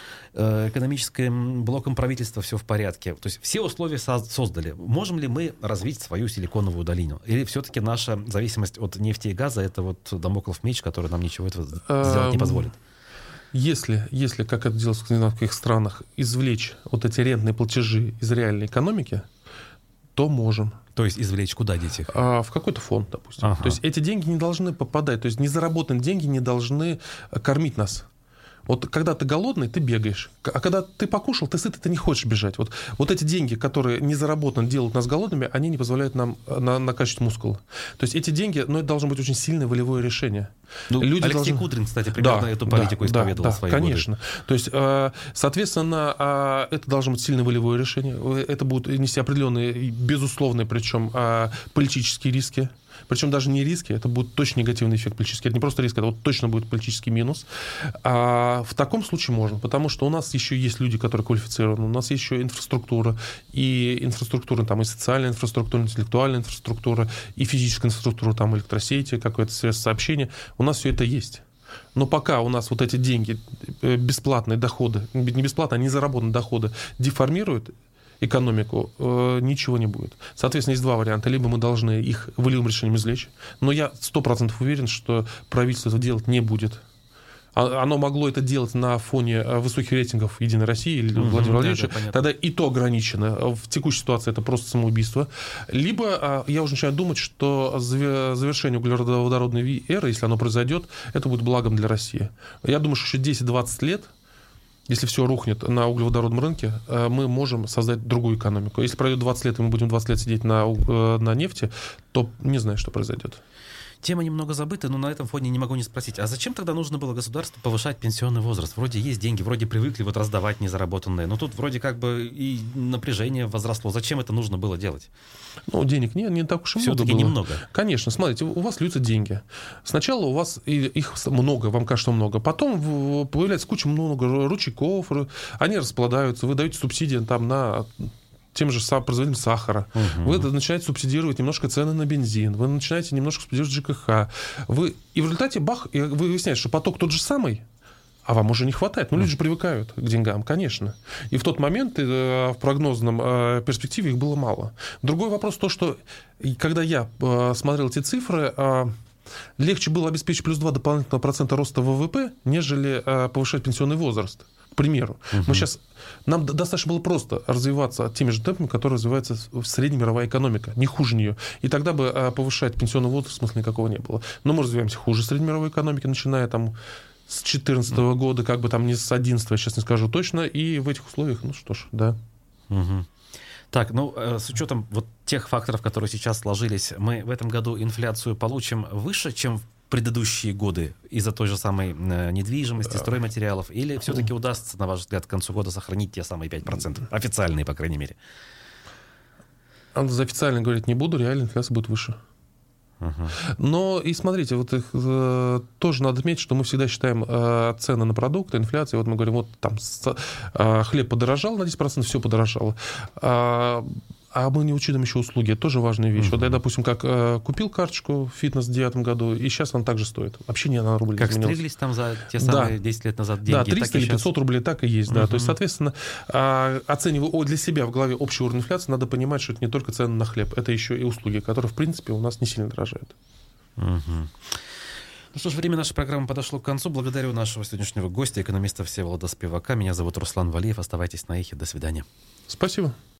экономическим блоком правительства все в порядке. То есть все условия со- создали. Можем ли мы развить свою силиконовую долину? Или все-таки наша зависимость от нефти и газа — это вот дамоклов меч, который нам ничего этого сделать не позволит?
Если, если, как это делается в скандинавских странах, извлечь вот эти рентные платежи из реальной экономики, то можем.
То есть извлечь куда деть их?
А, в какой-то фонд, допустим.
Ага.
То есть эти деньги не должны попадать, то есть незаработанные деньги не должны кормить нас. Вот когда ты голодный, ты бегаешь. А когда ты покушал, ты сыт, ты не хочешь бежать. Вот, вот эти деньги, которые не заработаны, делают нас голодными, они не позволяют нам на, накачивать мускулы. То есть эти деньги, ну, это должно быть очень сильное волевое решение.
Ну, Люди Алексей должны... Кудрин, кстати, примерно да, эту политику да, исповедовал
да,
в свои
конечно.
годы.
То есть, соответственно, это должно быть сильное волевое решение. Это будут нести определенные, безусловные, причем политические риски. Причем даже не риски, это будет точно негативный эффект политический. Это не просто риск, это вот точно будет политический минус. А в таком случае можно, потому что у нас еще есть люди, которые квалифицированы, у нас есть еще инфраструктура, и инфраструктура, там, и социальная инфраструктура, и интеллектуальная инфраструктура, и физическая инфраструктура, там, электросети, какое-то средство сообщения. У нас все это есть. Но пока у нас вот эти деньги, бесплатные доходы, не бесплатные, а незаработанные доходы деформируют экономику, э, ничего не будет. Соответственно, есть два варианта. Либо мы должны их волевым решением извлечь, но я сто процентов уверен, что правительство это делать не будет. Оно могло это делать на фоне высоких рейтингов «Единой России» или угу, Владимира Владимировича. Да, да, тогда и то ограничено. В текущей ситуации это просто самоубийство. Либо я уже начинаю думать, что завершение углеродоводородной эры, если оно произойдет, это будет благом для России. Я думаю, что еще десять-двадцать лет если все рухнет на углеводородном рынке, мы можем создать другую экономику. Если пройдет двадцать лет, и мы будем двадцать лет сидеть на, на нефти, то не знаю, что произойдет.
Тема немного забыта, но на этом фоне не могу не спросить, а зачем тогда нужно было государству повышать пенсионный возраст? Вроде есть деньги, вроде привыкли вот раздавать незаработанные, но тут вроде как бы и напряжение возросло. Зачем это нужно было делать?
Ну, денег не, не так уж и много
Все-таки
было.
немного.
Конечно, смотрите, у вас льются деньги. Сначала у вас их много, вам кажется, что много. Потом появляется куча много ручейков, они расплодаются, вы даете субсидии там на... тем же производителям сахара. Угу. Вы начинаете субсидировать немножко цены на бензин, вы начинаете немножко субсидировать ЖКХ. Вы... И в результате, бах, вы выясняете, что поток тот же самый, а вам уже не хватает. Ну, люди же привыкают к деньгам, конечно. И в тот момент в прогнозном перспективе их было мало. Другой вопрос то, что когда я смотрел эти цифры, легче было обеспечить плюс два дополнительного процента роста ВВП, нежели повышать пенсионный возраст. К примеру, uh-huh. мы сейчас, нам достаточно было просто развиваться теми же темпами, которые развивается среднемировая экономика, не хуже нее. И тогда бы а, повышать пенсионный возраст смысла никакого не было. Но мы развиваемся хуже среднемировой экономики, начиная там с две тысячи четырнадцатого uh-huh. года, как бы там не с две тысячи одиннадцатого, я сейчас не скажу точно, и в этих условиях, ну что ж, да.
Uh-huh. Так, ну, с учетом вот тех факторов, которые сейчас сложились, мы в этом году инфляцию получим выше, чем в предыдущие годы из-за той же самой недвижимости, стройматериалов, или все-таки удастся, на ваш взгляд, к концу года сохранить те самые пять процентов? Официальные, по крайней мере.
За официально говорить не буду, реально инфляция будет выше. Uh-huh. Но и смотрите, вот их, э, тоже надо отметить, что мы всегда считаем э, цены на продукты, инфляцию. Вот мы говорим, вот там с, э, хлеб подорожал на десять процентов, все подорожало. А, а мы не учитываем еще услуги. Это тоже важная вещь. Uh-huh. Вот я, допустим, как э, купил карточку фитнес в две тысячи девятом году, и сейчас она также стоит. Вообще не на рубль.
Как изменилось. Стриглись там за те самые да. десять лет назад деньги.
Да, триста или пятьсот рублей так и есть. Uh-huh. Да. То есть, соответственно, э, оценивая для себя в голове общий уровень инфляции, надо понимать, что это не только цены на хлеб, это еще и услуги, которые, в принципе, у нас не сильно дорожают.
Uh-huh. Ну что ж, время нашей программы подошло к концу. Благодарю нашего сегодняшнего гостя, экономиста Всеволода Спивака. Меня зовут Руслан Валиев. Оставайтесь на Эхе. До свидания.
Спасибо.